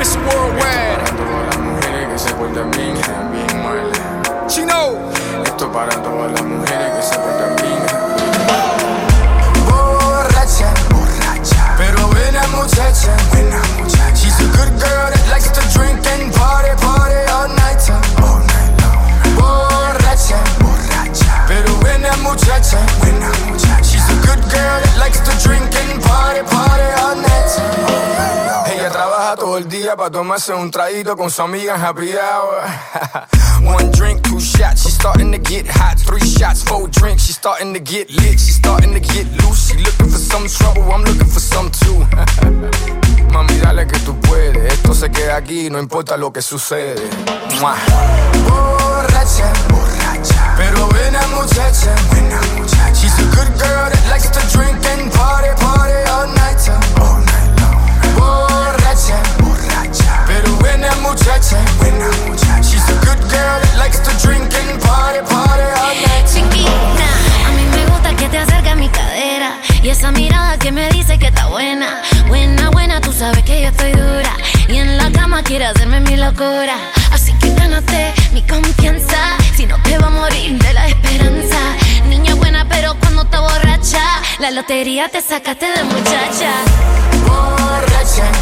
Mr. Worldwide. Esto para todas las mujeres que se portan bien mal. Chino. Esto para todas las mujeres que se portan bien. Borracha, borracha, pero buena muchacha, buena muchacha. She's a good girl that likes to drink and party, party all night long. Borracha, borracha, pero buena muchacha, buena muchacha. She's a good girl that likes to drink and party, party all night long. Ella trabaja todo el día para tomarse un traguito con su amiga en happy hour. One drink, 2 shots, she's starting to get hot. 3 shots, 4 drinks, she's starting to get lit. She's starting to get loose. She looking for some trouble, I'm looking for some too. Mami, dale que tú puedes. Esto se queda aquí, no importa lo que sucede. ¡Mua! Borracha, borracha, pero buena muchacha, buena muchacha. She's a good girl that likes to drink and party, party all night long. Borracha, borracha, pero buena muchacha, buena muchacha. She's a good girl that likes to drink and party, party all night. Chiquita, a mí me gusta que te acerque a mi cadera y esa mirada que me dice que está buena. Buena, buena, tú sabes que yo estoy dura y en la cama quiere hacerme mi locura. Así que gánate mi confianza, si no te va a morir de la esperanza. Niña buena, pero cuando está borracha, la lotería te sacaste de muchacha. Borracha,